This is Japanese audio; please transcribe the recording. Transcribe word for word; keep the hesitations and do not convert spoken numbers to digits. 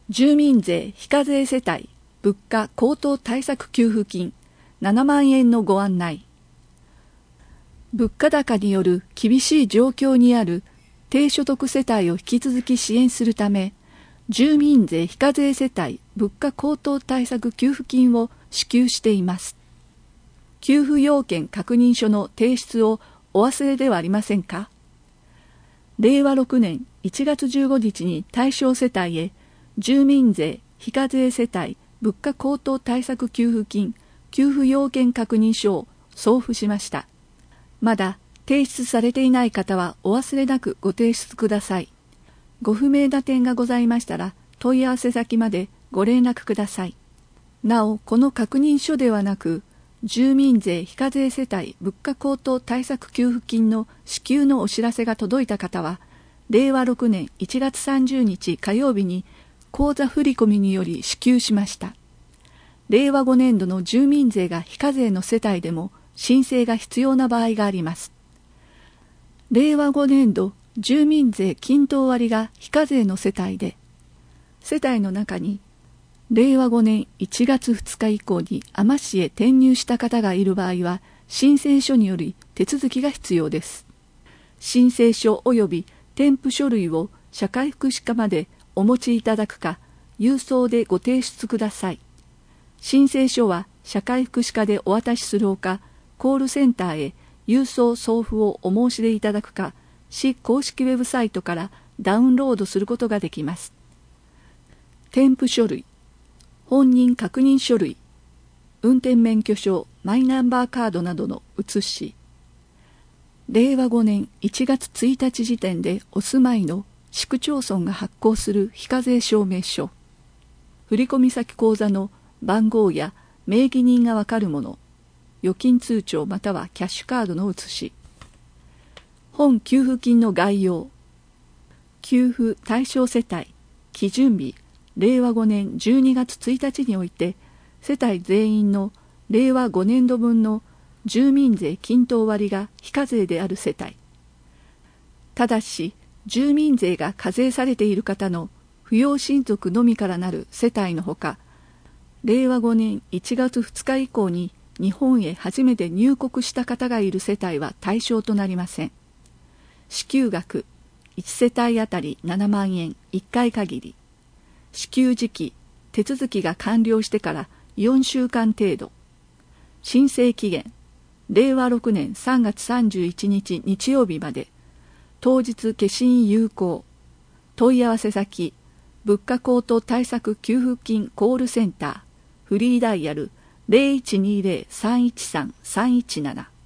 住民税非課税世帯物価高騰対策給付金ななまんえんのご案内。物価高による厳しい状況にある低所得世帯を引き続き支援するため、住民税非課税世帯物価高騰対策給付金を支給しています。給付要件確認書の提出をお忘れではありませんか。れいわろくねんいちがつじゅうごにちに対象世帯へ住民税非課税世帯物価高騰対策給付金給付要件確認書を送付しました。まだ提出されていない方はお忘れなくご提出ください。ご不明な点がございましたら問い合わせ先までご連絡ください。なお、この確認書ではなく、住民税非課税世帯物価高騰対策給付金の支給のお知らせが届いた方は、れいわろくねんいちがつさんじゅうにち火曜日に口座振込により支給しました。れいわごねんどの住民税が非課税の世帯でも申請が必要な場合があります。れいわごねんど住民税均等割が非課税の世帯で、世帯の中にれいわごねんいちがつふつか以降に海士市へ転入した方がいる場合は、申請書により手続きが必要です。申請書及び添付書類を社会福祉課までお持ちいただくか、郵送でご提出ください。申請書は社会福祉課でお渡しするほか、コールセンターへ郵送送付をお申し出いただくか、市公式ウェブサイトからダウンロードすることができます。添付書類、本人確認書類、運転免許証、マイナンバーカードなどの写し、れいわごねんいちがつついたち時点でお住まいの市区町村が発行する非課税証明書、振込先口座の番号や名義人がわかるもの、預金通帳またはキャッシュカードの写し、本給付金の概要、給付対象世帯、基準日、れいわごねんじゅうにがつついたちにおいて、世帯全員のれいわごねんどぶんの住民税均等割が非課税である世帯。ただし、住民税が課税されている方の扶養親族のみからなる世帯のほか、れいわごねんいちがつふつか以降に日本へ初めて入国した方がいる世帯は対象となりません。支給額、いちせたいあたりななまんえん、いっかい限り。支給時期、手続きが完了してからよんしゅうかん程度。申請期限、れいわろくねんさんがつさんじゅういちにち日曜日まで。当日消印有効。問い合わせ先、物価高騰対策給付金コールセンター、フリーダイヤル ゼロいちにゼロ さんいちさん さんいちなな。